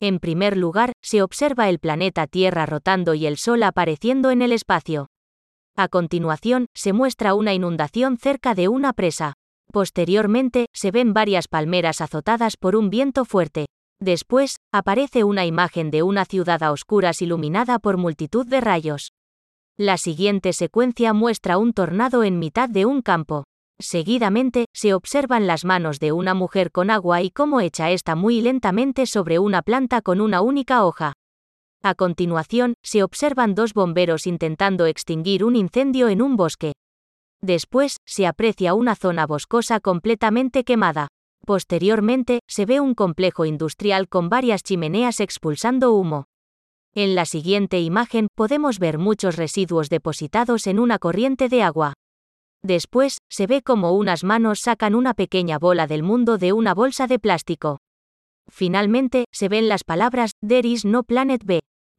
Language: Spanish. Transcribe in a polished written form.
En primer lugar, se observa el planeta Tierra rotando y el Sol apareciendo en el espacio. A continuación, se muestra una inundación cerca de una presa. Posteriormente, se ven varias palmeras azotadas por un viento fuerte. Después, aparece una imagen de una ciudad a oscuras iluminada por multitud de rayos. La siguiente secuencia muestra un tornado en mitad de un campo. Seguidamente, se observan las manos de una mujer con agua y cómo echa esta muy lentamente sobre una planta con una única hoja. A continuación, se observan dos bomberos intentando extinguir un incendio en un bosque. Después, se aprecia una zona boscosa completamente quemada. Posteriormente, se ve un complejo industrial con varias chimeneas expulsando humo. En la siguiente imagen, podemos ver muchos residuos depositados en una corriente de agua. Después, se ve como unas manos sacan una pequeña bola del mundo de una bolsa de plástico. Finalmente, se ven las palabras, "There is no planet B".